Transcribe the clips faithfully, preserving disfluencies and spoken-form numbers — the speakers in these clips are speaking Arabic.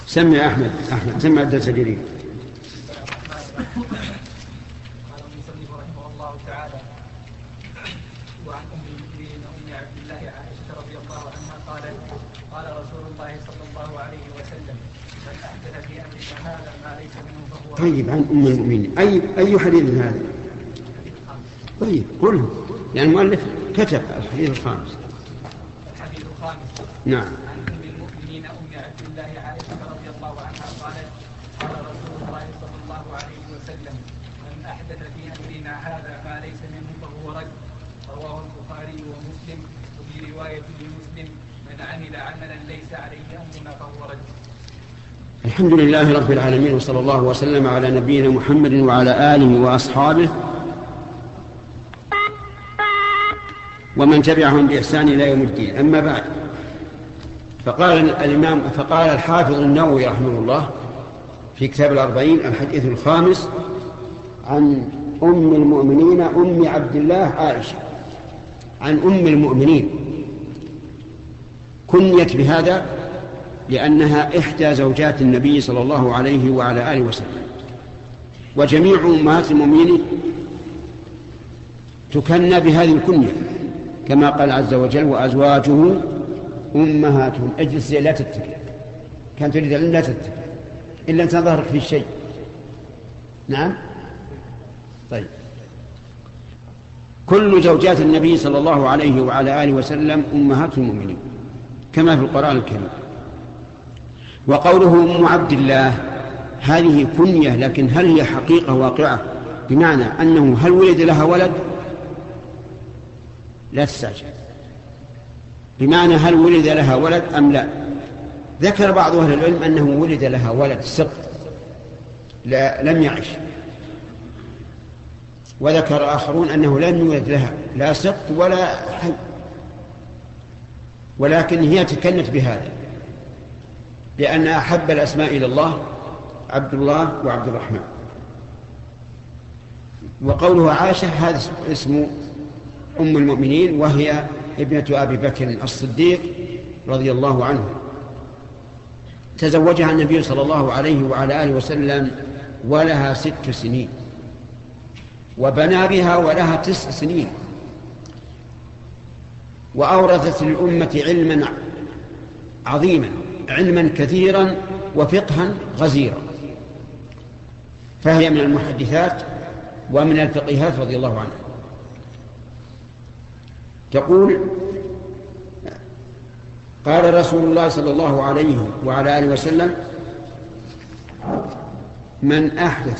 سمع أحمد أحمد سمع الدرس الجديد. قال المصنف رحمه الله تعالى: وعن أم المؤمنين أم عبد الله عائشة رضي الله عنها قالت: قال رسول الله صلى الله عليه وسلم: من أحدث في أمرنا هذا ما ليس منه فهو. طيب، عن أم المؤمنين أي أي حديث هذا؟ طيب قله، يعني المؤلف كتب الحديث الخامس. الحديث الخامس. نعم. عن أم المؤمنين أم عبد الله عائشة رضي الله عنها قالت: قال رسول الله صلى الله عليه وسلم: من أحدث في أمرنا هذا ما ليس منه فهو رد. رواه البخاري ومسلم. وفي رواية لمسلم: من عمل عملا ليس عليه أمرنا فهو رد. الحمد لله رب العالمين، وصلى الله وسلم على نبينا محمد وعلى آله وأصحابه ومن تبعهم بإحسان إلى يوم الدين. أما بعد، فقال الإمام فقال الحافظ النووي رحمه الله في كتاب الأربعين: الحديث الخامس عن أم المؤمنين أم عبد الله عائشة. عن أم المؤمنين كنيت بهذا لأنها إحدى زوجات النبي صلى الله عليه وعلى آله وسلم، وجميع أمهات المؤمنين تكنى بهذه الكنية كما قال عز وجل: وأزواجه أمهاتهم. اجلس لا تتكل، كانت تريد أن لا تتكل إلا أن تظهرك في الشيء. نعم. طيب، كل زوجات النبي صلى الله عليه وعلى آله وسلم أمهات المؤمنين كما في القرآن الكريم. وقوله أم عبد الله هذه كنية، لكن هل هي حقيقة واقعة؟ بمعنى أنه هل ولد لها ولد؟ لا تستعجل. بمعنى هل ولد لها ولد أم لا؟ ذكر بعض أهل العلم أنه ولد لها ولد سقط لا لم يعش، وذكر آخرون أنه لم يولد لها لا سقط ولا حي، ولكن هي تكنت بهذا لأن أحب الأسماء إلى الله عبد الله وعبد الرحمن. وقوله عائشة هذا اسم أم المؤمنين، وهي ابنة أبي بكر الصديق رضي الله عنه. تزوجها النبي صلى الله عليه وعلى آله وسلم ولها ست سنين، وبنى بها ولها تسع سنين، وأورثت للأمة علما عظيما، علما كثيرا وفقها غزيرا، فهي من المحدثات ومن الفقيهات رضي الله عنها. تقول: قال رسول الله صلى الله عليه وعلى آله وسلم: من أحدث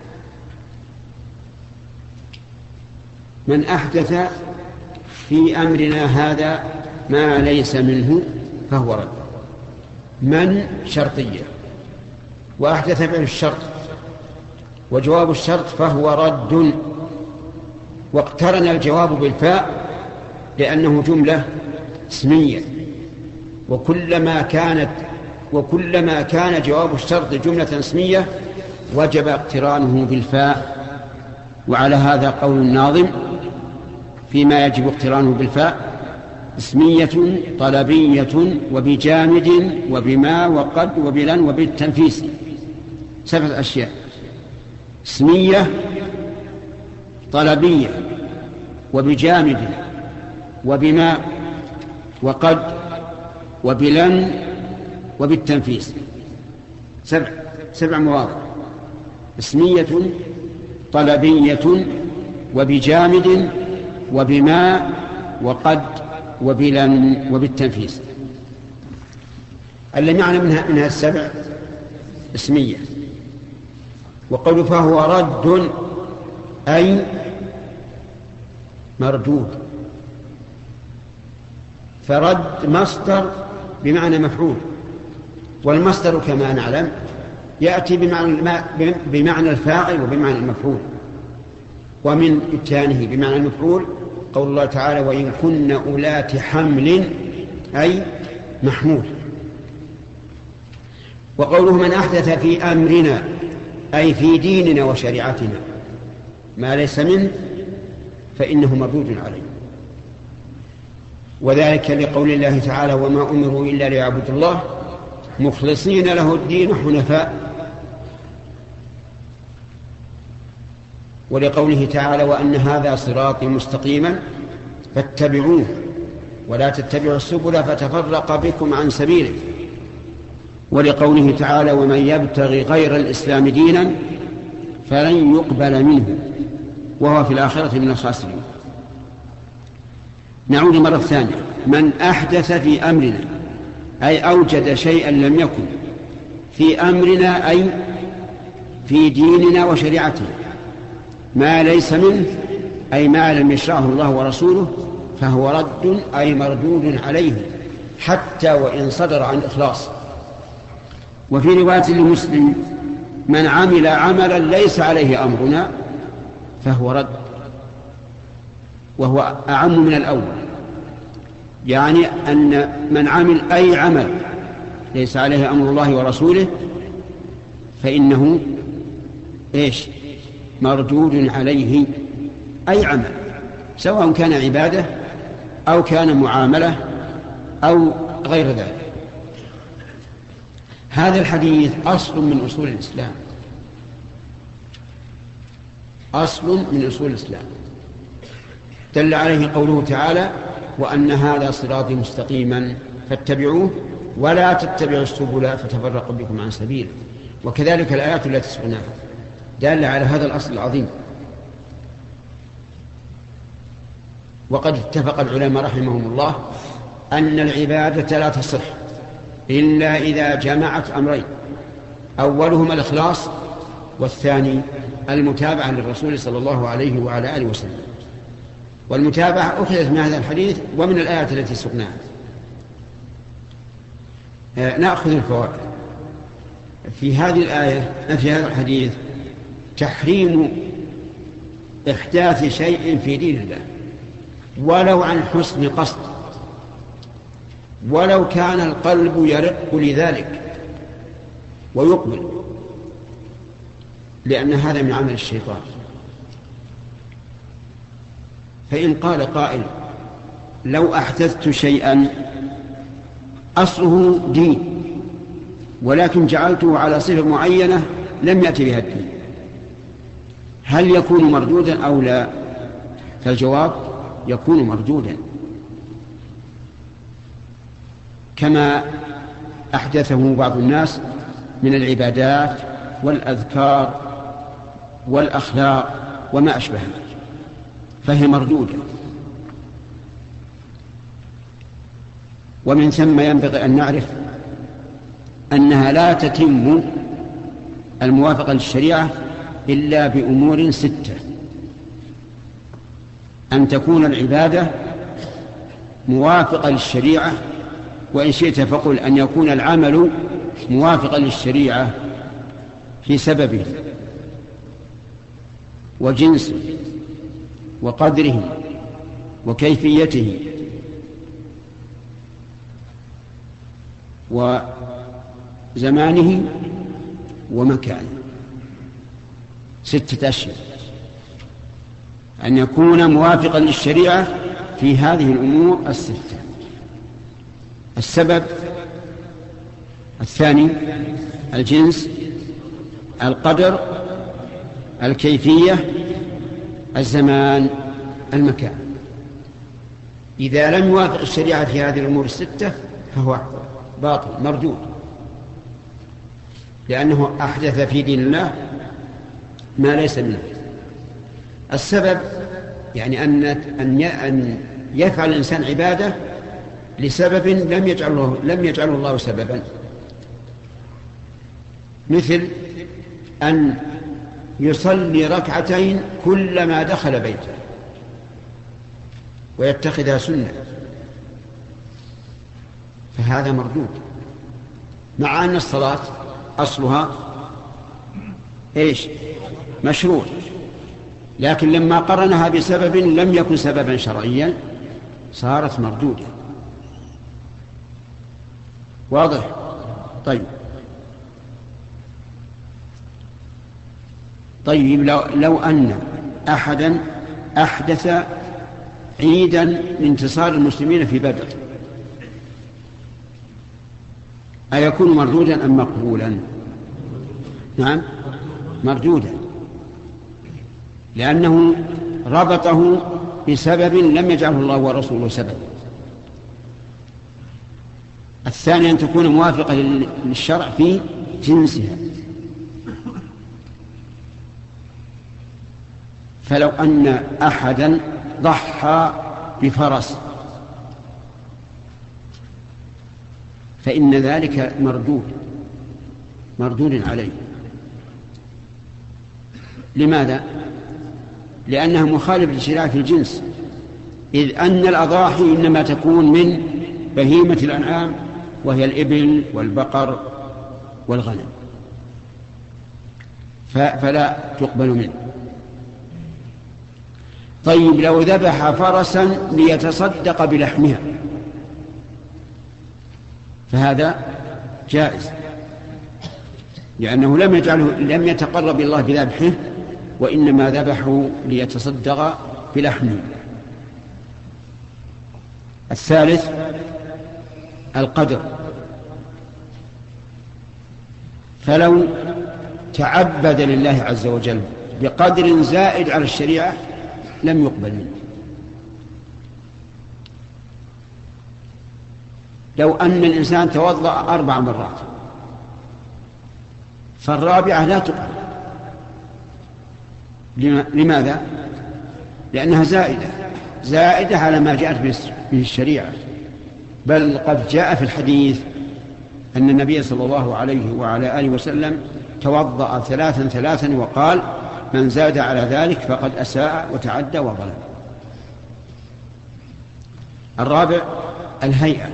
من أحدث في أمرنا هذا ما ليس منه فهو رد. من شرطية، وأحدث فعل الشرط، وجواب الشرط فهو رد، واقترن الجواب بالفاء لأنه جملة اسمية، وكلما كانت وكلما كان جواب الشرط جملة اسمية وجب اقترانه بالفاء. وعلى هذا قول الناظم فيما يجب اقترانه بالفاء: اسمية طلبية وبجامد وبما وقد وبلن وبالتنفيس. سبعة أشياء: اسمية طلبية وبجامد وبما وقد وبلن وبالتنفيس. سبع سبع مواضع: اسمية طلبية وبجامد وبما وقد وبلن وبالتنفيس. اللي معنى منها منها السبع اسمية. وقول فهو رد أي مردود، فرد مصدر بمعنى مفعول، والمصدر كما نعلم يأتي بمعنى, بمعنى الفاعل وبمعنى المفعول. ومن إتيانه بمعنى المفعول قول الله تعالى: وإن كن أولات حمل أي محمول. وقوله من أحدث في أمرنا أي في ديننا وشريعتنا ما ليس منه فإنه مردود عليه. وذلك لقول الله تعالى: وما أمروا إلا ليعبدوا الله مخلصين له الدين حنفاء. ولقوله تعالى وأن هذا صراطي مستقيما فاتبعوه ولا تتبعوا السبل فتفرق بكم عن سبيله. ولقوله تعالى ومن يبتغي غير الإسلام دينا فلن يقبل منه وهو في الآخرة من الخاسرين. نعود مرة ثانية. من أحدث في أمرنا أي أوجد شيئا لم يكن في أمرنا أي في ديننا وشريعتنا ما ليس منه أي ما لم يشرعه الله ورسوله فهو رد أي مردود عليه حتى وإن صدر عن إخلاص. وفي رواية لمسلم من عمل عملا ليس عليه أمرنا فهو رد، وهو أعم من الأول، يعني أن من عمل أي عمل ليس عليه أمر الله ورسوله فإنه إيش مردود عليه أي عمل سواء كان عبادة أو كان معاملة أو غير ذلك. هذا الحديث أصل من أصول الإسلام، أصل من أصول الإسلام دل عليه قوله تعالى وأن هذا صراطي مستقيما فاتبعوه ولا تتبعوا السبل فتفرق بكم عن سبيله. وكذلك الآيات التي سمعناها دالة على هذا الأصل العظيم. وقد اتفق العلماء رحمهم الله أن العبادة لا تصح إلا إذا جمعت أمرين، أولهما الإخلاص والثاني المتابعة للرسول صلى الله عليه وعلى آله وسلم. والمتابعة أخذت من هذا الحديث ومن الآيات التي سقناها. نأخذ الفوائد في هذه الآية في هذا الحديث: تحريم إحداث شيء في دين الله ولو عن حسن قصد، ولو كان القلب يرق لذلك ويقبل، لأن هذا من عمل الشيطان. فإن قال قائل لو أحدثت شيئا أصله دين ولكن جعلته على صفة معينة لم يأتي بها الدين، هل يكون مردودا أو لا؟ فالجواب يكون مردودا، كما أحدثه بعض الناس من العبادات والأذكار والأخلاق وما أشبه، فهي مردودة. ومن ثم ينبغي أن نعرف أنها لا تتم الموافقة للشريعة إلا بأمور ستة: أن تكون العبادة موافقة للشريعة، وإن شئت فقل أن يكون العمل موافقا للشريعة في سببه وجنسه وقدره وكيفيته وزمانه ومكانه. ستة أشياء: أن يكون موافقا للشريعة في هذه الأمور الستة: السبب، الثاني الجنس، القدر، الكيفية، الزمان، المكان. إذا لم يوافق الشريعة في هذه الأمور الستة فهو باطل مردود، لأنه أحدث في دين الله ما ليس منه. السبب يعني أن أن يفعل الإنسان عبادة لسبب لم يجعله لم يجعله الله سببا، مثل أن يصلي ركعتين كلما دخل بيته ويتخذها سنة، فهذا مردود، مع أن الصلاة أصلها إيش؟ مشروع، لكن لما قرنها بسبب لم يكن سببا شرعيا صارت مردودة. واضح؟ طيب طيب لو, لو أن أحدا أحدث عيدا لانتصار المسلمين في بدر أيكون مردودا أم مقبولا؟ نعم مردودا، لأنه ربطه بسبب لم يجعله الله ورسوله سبب. الثاني أن تكون موافقة للشرع في جنسها. فلو أن أحدا ضحى بفرس فإن ذلك مردود مردود عليه. لماذا؟ لأنها مخالفة لشريعة الجنس، إذ أن الأضاحي إنما تكون من بهيمة الأنعام وهي الإبل والبقر والغنم، فلا تقبل منه. طيب لو ذبح فرسا ليتصدق بلحمها فهذا جائز، لأنه لم يجعله لم يتقرب الله بذبحه، وإنما ذبحه ليتصدق بلحمه. الثالث القدر، فلو تعبد لله عز وجل بقدر زائد على الشريعة لم يقبل منه. لو أن الإنسان توضأ أربع مرات فالرابعة لا تقبل. لماذا؟ لأنها زائدة زائدة على ما جاءت به الشريعة، بل قد جاء في الحديث أن النبي صلى الله عليه وعلى آله وسلم توضأ ثلاثا ثلاثا وقال: من زاد على ذلك فقد أساء وتعدى وظلم. الرابع الهيئة،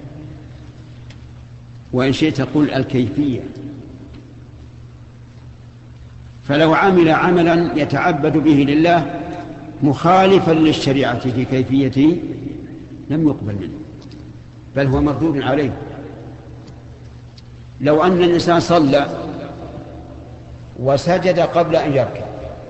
وإن شئت تقول الكيفية. فلو عمل عملا يتعبد به لله مخالفا للشريعة في كيفيته لم يقبل منه، بل هو مردود عليه. لو أن الإنسان صلى وسجد قبل أن يركع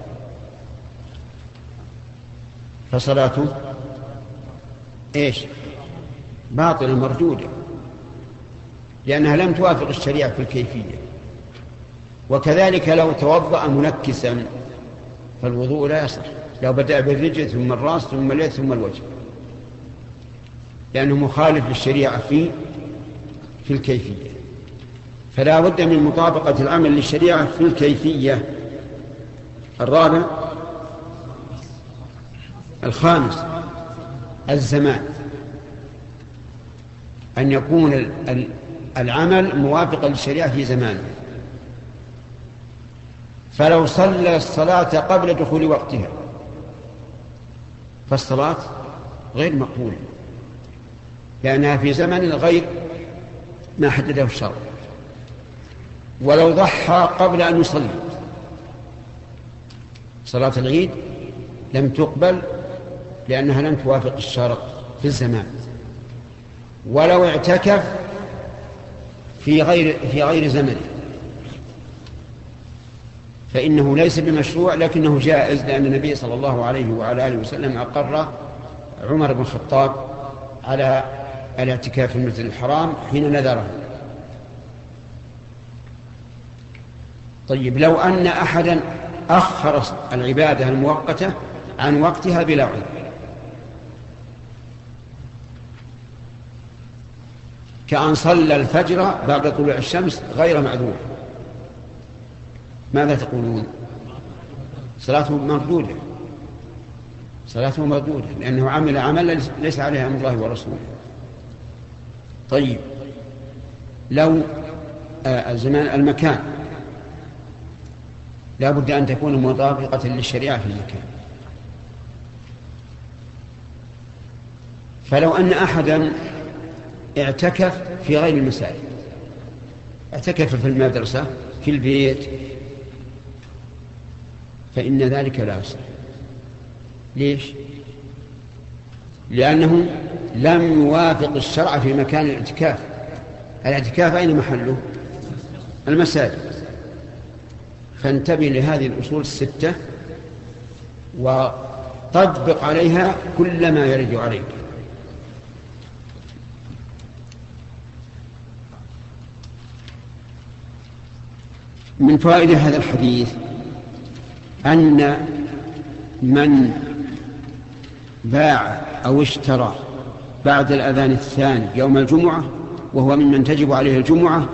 فصلاته إيش؟ باطلة مردودة، لأنها لم توافق الشريعة في الكيفية. وكذلك لو توضأ منكسا فالوضوء لا يصح، لو بدأ بالرجل ثم الرأس ثم اليد ثم الوجه، لأنه مخالف للشريعة في في الكيفية. فلا بد من مطابقة العمل للشريعة في الكيفية. الرابع الخامس الزمان، أن يكون العمل موافقا للشريعة في زمانه. فلو صلى الصلاة قبل دخول وقتها فالصلاة غير مقبولة، لأنها في زمن غير ما حدده الشرع. ولو ضحى قبل أن يصلي صلاة العيد لم تقبل، لأنها لم توافق الشرع في الزمان. ولو اعتكف في غير في غير زمنه فإنه ليس بمشروع، لكنه جائز، لأن النبي صلى الله عليه وعلى آله وسلم أقر عمر بن الخطاب على الاعتكاف في المسجد الحرام حين نذره. طيب لو أن أحدا أخر العبادة المؤقتة عن وقتها بلا عذر، كأن صلى الفجر بعد طلوع الشمس غير معذور، ماذا تقولون؟ صلاته مردودة، صلاته مردودة، لأنه عمل عملا ليس عليه أمر الله ورسوله. طيب لو الزمان المكان لا بد أن تكون مطابقة للشريعة في المكان. فلو أن أحدا اعتكف في غير المساجد، اعتكف في المدرسة في البيت، فإن ذلك لا يصح. ليش؟ لأنه لم يوافق الشرع في مكان الاعتكاف. الاعتكاف أين محله؟ المساجد. فانتبه لهذه الأصول الستة وطبق عليها كل ما يرد عليك. من فوائد هذا الحديث أن من باع أو اشترى بعد الأذان الثاني يوم الجمعة وهو ممن تجب عليه الجمعة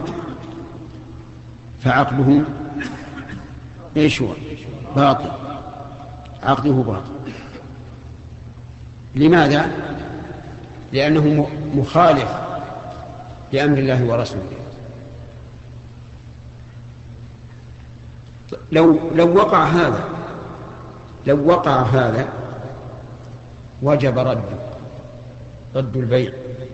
فعقده ايش هو؟ باطل. عقده باطل. لماذا؟ لأنه مخالف لأمر الله ورسوله. لو لو وقع هذا لو وقع هذا وجب رد رد البيع،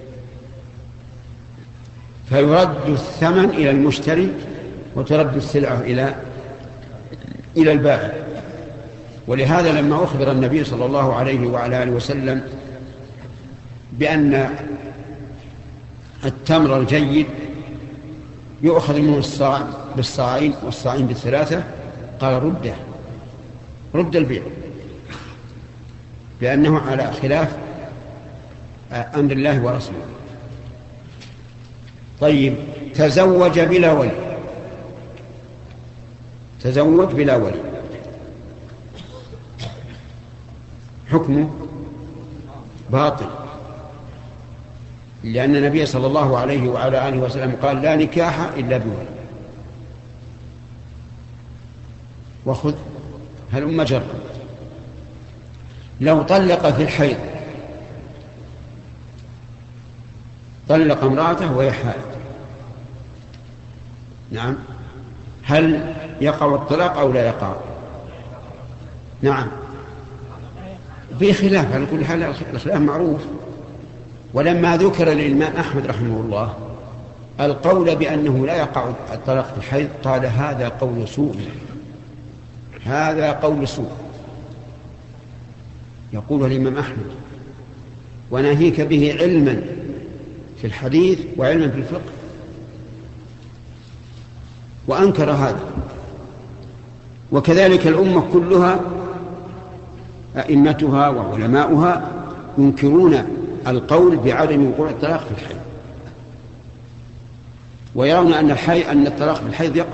فيرد الثمن إلى المشتري وترد السلعة إلى إلى البائع. ولهذا لما أخبر النبي صلى الله عليه وعلى آله وسلم بأن التمر الجيد يؤخذ منه الصاع بالصاعين والصاعين بالثلاثة، قال رده رد البيع، لأنه على خلاف أمر الله ورسوله. طيب، تزوج بلا ولي تزوج بلا ولي حكمه باطل، لأن النبي صلى الله عليه وعلى آله وسلم قال لا نكاح إلا بولي. وخذ هلم جرا، لو طلق في الحيض طلق امرأته وهي حائض، نعم، هل يقع الطلاق أو لا يقع؟ نعم، في خلاف على كل حال، الخلاف معروف. ولما ذكر للإمام أحمد رحمه الله القول بأنه لا يقع الطلاق في الحيض قال هذا قول سوء، هذا قول سوء يقوله الإمام أحمد، وناهيك به علما في الحديث وعلما في الفقه، وأنكر هذا. وكذلك الأمة كلها أئمتها وعلماؤها ينكرون القول بعدم وقوع الطلاق في الحيض، ويرون أن الحي أن الطلاق في الحيض يقع.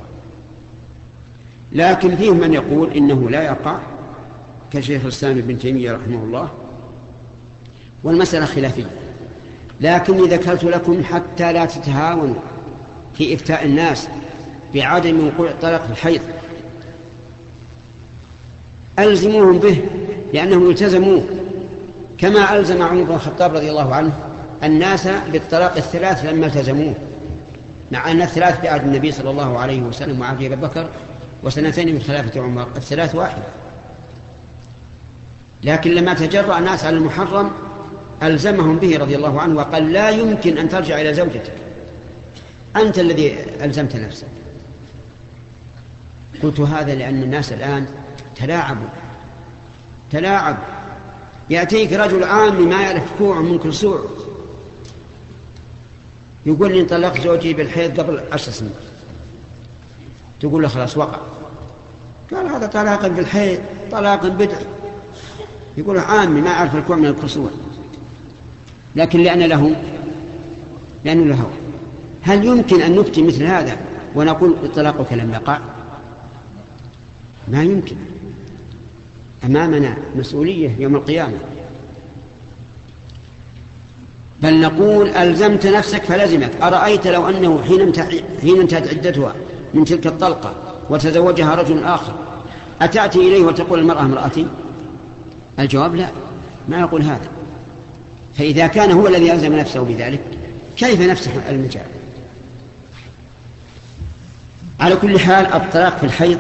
لكن فيهم من يقول إنه لا يقع كشيخ الإسلام ابن تيمية رحمه الله، والمسألة خلافية. لكني ذكرت لكم حتى لا تتهاونوا في إفتاء الناس بعدم وقوع الطلاق في الحيض، ألزموهم به لأنهم التزموه، كما ألزم عمر بن الخطاب رضي الله عنه الناس بالطلاق الثلاث لما التزموه، مع أن الثلاث بعهد النبي صلى الله عليه وسلم وعهد أبي بكر وسنتين من خلافة عمر، الثلاث واحدة. لكن لما تجرأ الناس على المحرم ألزمهم به رضي الله عنه وقال لا يمكن أن ترجع إلى زوجتك، أنت الذي ألزمت نفسك. قلت هذا لأن الناس الآن تلاعبوا تلاعب يأتيك رجل عام ما يعرف كوع من كسوع يقول لي انطلق زوجي بالحيض قبل عشر سنين، تقول له خلاص وقع، قال هذا طلاق بالحيض طلاق بدعي، يقول عامي ما يعرف الكوع من الكسوع، لكن لأن له لأنه له. هل يمكن أن نفتي مثل هذا ونقول طلاقك لم يقع؟ ما يمكن. أمامنا مسؤولية يوم القيامة، بل نقول ألزمت نفسك فلزمك. أرأيت لو أنه حين انتهت عدتها من تلك الطلقة وتزوجها رجل آخر أتأتي إليه وتقول المرأة امرأتي؟ الجواب لا، ما يقول هذا. فإذا كان هو الذي ألزم نفسه بذلك كيف نفسه المجال؟ على كل حال الطلاق في الحيض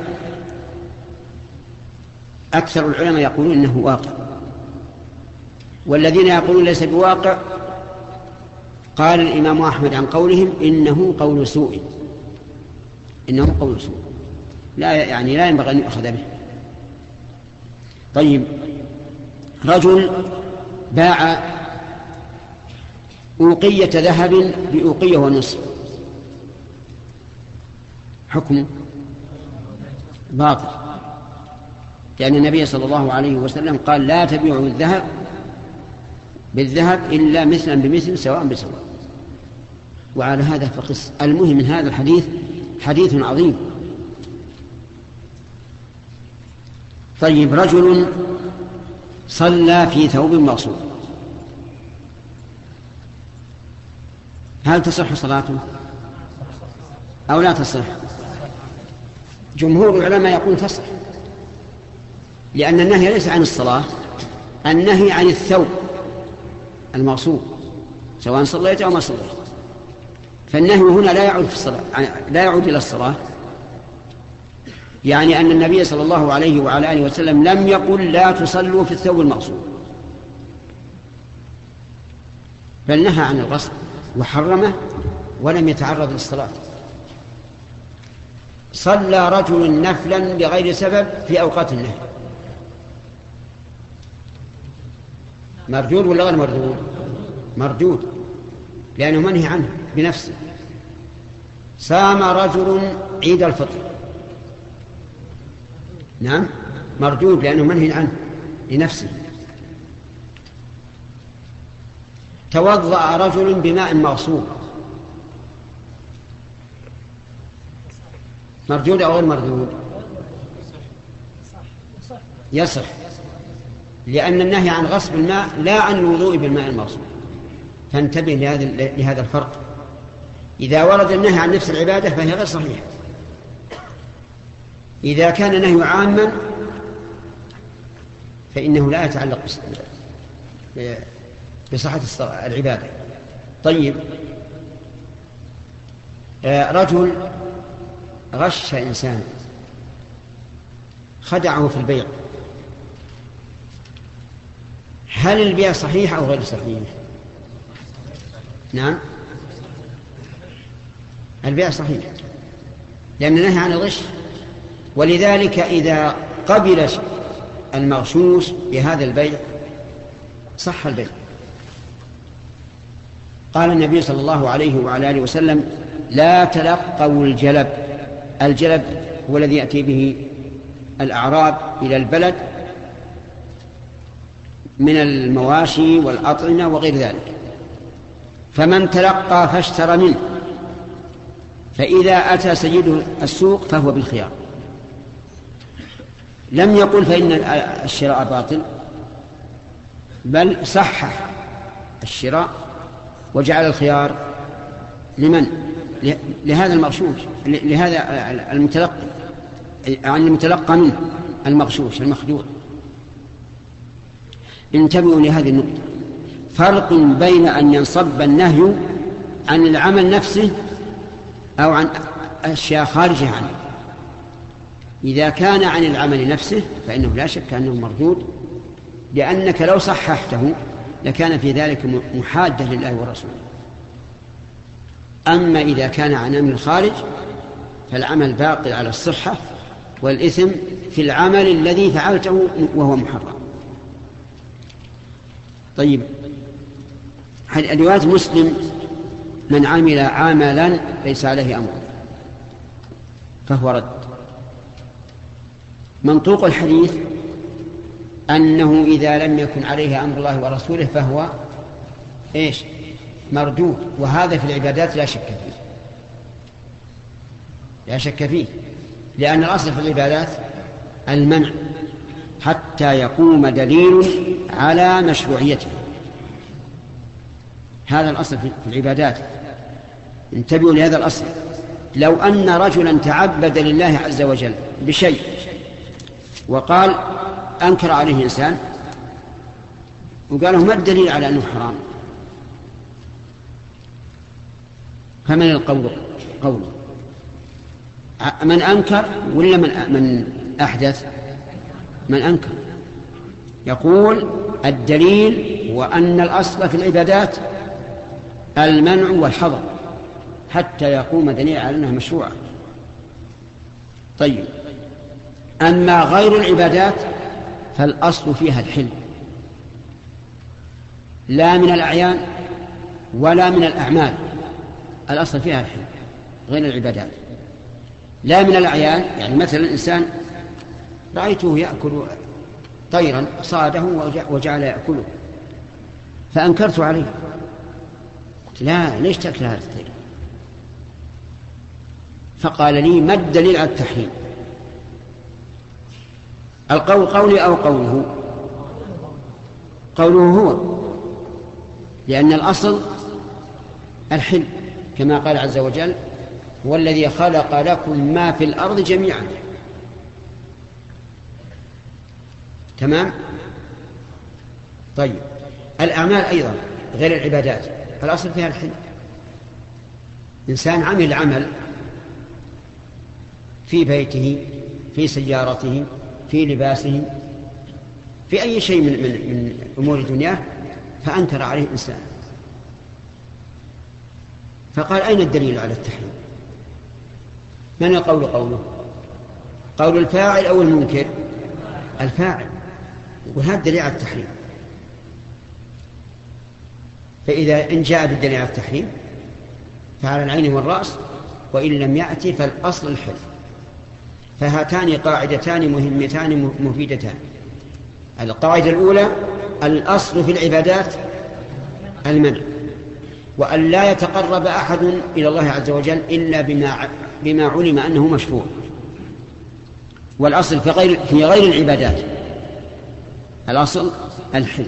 أكثر العلماء يقولون إنه واقع، والذين يقولون ليس بواقع قال الإمام أحمد عن قولهم إنه قول سوء، إنه قول سوء لا يعني لا ينبغي أن يؤخذ به. طيب، رجل باع أوقية ذهب بأوقية ونصف، حكمه باطل، لأن النبي صلى الله عليه وسلم قال لا تبيعوا الذهب بالذهب إلا مثلا بمثل سواء بسواء. وعلى هذا فقس. المهم من هذا الحديث حديث عظيم طيب، رجل صلى في ثوب مغصوب، هل تصح صلاته أو لا تصح؟ جمهور العلماء يقول تصح، لأن النهي ليس عن الصلاة، النهي عن الثوب المغصوب سواء صليت أو ما صليت. فالنهي هنا لا يعود في الصلاة، لا يعود إلى الصلاة، يعني أن النبي صلى الله عليه وعلى آله وسلم لم يقل لا تصلوا في الثوب المغصوب، بل نهى عن الغصب وحرمه ولم يتعرض للصلاة. صلى رجل نفلا بغير سبب في أوقات النهي، مردود ولا غير مردود؟ مردود، لأنه منهي عنه بنفسه. صام رجل عيد الفطر، نعم مردود لأنه منهي عنه لنفسه. توضأ رجل بماء مغصوب، مردود أو غير مردود؟ يصح، لأن النهي عن غصب الماء لا عن الوضوء بالماء المغصوب. فانتبه لهذا الفرق. إذا ورد النهي عن نفس العبادة فهي غير صحيحة. إذا كان النهي عاما فإنه لا يتعلق بصحة العبادة. طيب، رجل غش إنسان، خدعه في البيع، هل البيع صحيح أو غير صحيح؟ نعم، البيع صحيح لأن نهى عن الغش، ولذلك إذا قبل المغشوش بهذا البيع صح البيع. قال النبي صلى الله عليه وعلى آله وسلم: لا تلقوا الجلب. الجلب هو الذي يأتي به الأعراب إلى البلد من المواشي والأطعمة وغير ذلك، فمن تلقى فاشترى منه، فإذا أتى سيد السوق فهو بالخيار. لم يقل فإن الشراء باطل، بل صحح الشراء وجعل الخيار لمن؟ لهذا المغشوش، لهذا المتلقى، عن المتلقى منه المغشوش المخدوع. انتبهوا لهذه النقطة، فرق بين أن ينصب النهي عن العمل نفسه أو عن أشياء خارجة عنه. إذا كان عن العمل نفسه فإنه لا شك أنه مردود، لأنك لو صححته لكان في ذلك محادة لله ورسوله. أما إذا كان عن أمر الخارج فالعمل باقي على الصحة، والإثم في العمل الذي فعلته وهو محرم. طيب، رواية مسلم: من عمل عملا ليس عليه أمر فهو رد. منطوق الحديث أنه إذا لم يكن عليه أمر الله ورسوله فهو إيش؟ مردود. وهذا في العبادات لا شك فيه، لا شك فيه، لأن الأصل في العبادات المنع حتى يقوم دليل على مشروعيته. هذا الأصل في العبادات. انتبهوا لهذا الأصل. لو أن رجلا تعبد لله عز وجل بشيء وقال أنكر عليه إنسان وقال له: ما الدليل على أنه حرام؟ فمن القول؟ قوله من أنكر ولا من من أحدث؟ من أنكر. يقول الدليل وأن الأصل في العبادات المنع والحظر حتى يقوم دليل على أنها مشروعة. طيب، أما غير العبادات فالأصل فيها الحل، لا من الأعيان ولا من الأعمال، الأصل فيها الحل غير العبادات. لا من الأعيان، يعني مثلا الإنسان رأيته يأكل طيرا صاده وجعل يأكله فأنكرت عليه، قلت: لا، ليش تأكل هذا الطير؟ فقال لي: ما الدليل على التحريم؟ القول قولي أو قوله؟ قوله هو، لأن الأصل الحل، كما قال عز وجل: هو الذي خلق لكم ما في الأرض جميعا. تمام؟ طيب، الأعمال أيضا غير العبادات الأصل فيها الحل. إنسان عمل عمل في بيته، في سيارته، في لباسه، في أي شيء من, من, من أمور دنياه، فأنكر عليه إنسان، فقال: أين الدليل على التحريم؟ من القول قوله؟ قول الفاعل أو المنكر؟ الفاعل، يقول: هذا الدليل على التحريم. فإذا إن جاء بالدليل على التحريم فعلى العين والرأس، وإن لم يأتي فالأصل الحل. فهاتان قاعدتان مهمتان مفيدتان. القاعدة الأولى: الأصل في العبادات المنع، وأن لا يتقرب أحد إلى الله عز وجل إلا بما, بما علم أنه مشروع. والأصل في غير, في غير العبادات الأصل الحل.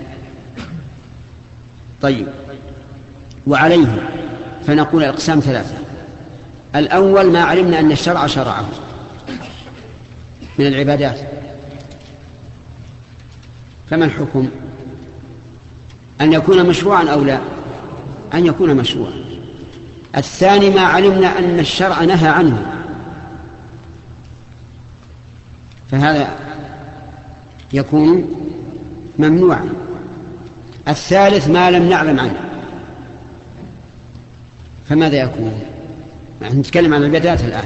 طيب، وعليه فنقول الأقسام ثلاثة. الأول: ما علمنا أن الشرع شرعه من العبادات، فما الحكم؟ أن يكون مشروعا أو لا؟ أن يكون مشروعا. الثاني: ما علمنا أن الشرع نهى عنه، فهذا يكون ممنوعا. الثالث: ما لم نعلم عنه، فماذا يكون؟ نحن نتكلم عن العبادات الآن،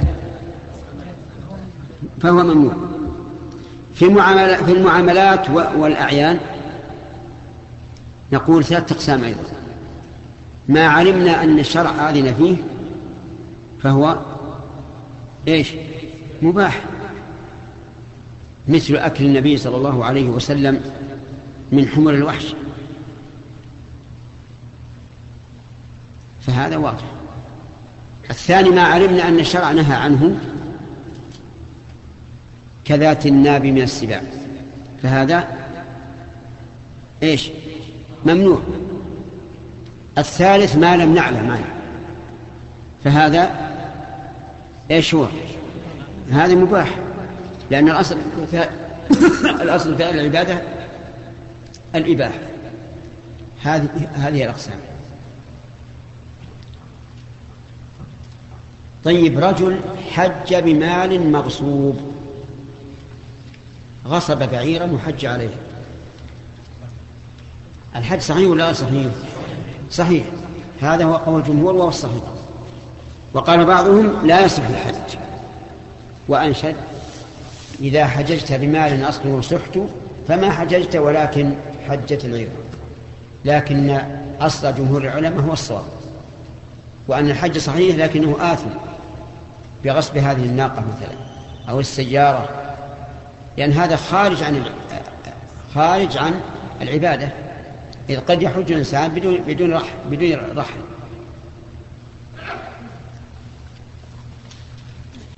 فهو ممنوع. في المعاملات, في المعاملات والأعيان نقول ثلاثة أقسام أيضا: ما علمنا أن الشرع آذن فيه فهو إيش؟ مباح، مثل أكل النبي صلى الله عليه وسلم من حمر الوحش، فهذا واضح. الثاني: ما علمنا أن الشرع نهى عنه، كذات الناب من السباع، فهذا إيش؟ ممنوع. الثالث: ما لم نعلم عنه، فهذا إيش هو؟ هذا مباح، لأن الأصل في الأصل في العبادة الإباحة. هذه هذه الأقسام. طيب، رجل حج بمال مغصوب، غصب بعيرا وحج عليه، الحج صحيح ولا صحيح؟ صحيح، هذا هو قول الجمهور وهو الصحيح. وقال بعضهم: لا يصح الحج، وأنشد: إذا حججت بمال أصله سحت فما حججت ولكن حجت العير. لكن أصل جمهور العلماء هو الصواب، وأن الحج صحيح لكنه آثم بغصب هذه الناقة مثلا أو السيارة، لأن هذا خارج عن خارج عن العبادة، إذ قد يحج الإنسان بدون بدون رحل بدون رحل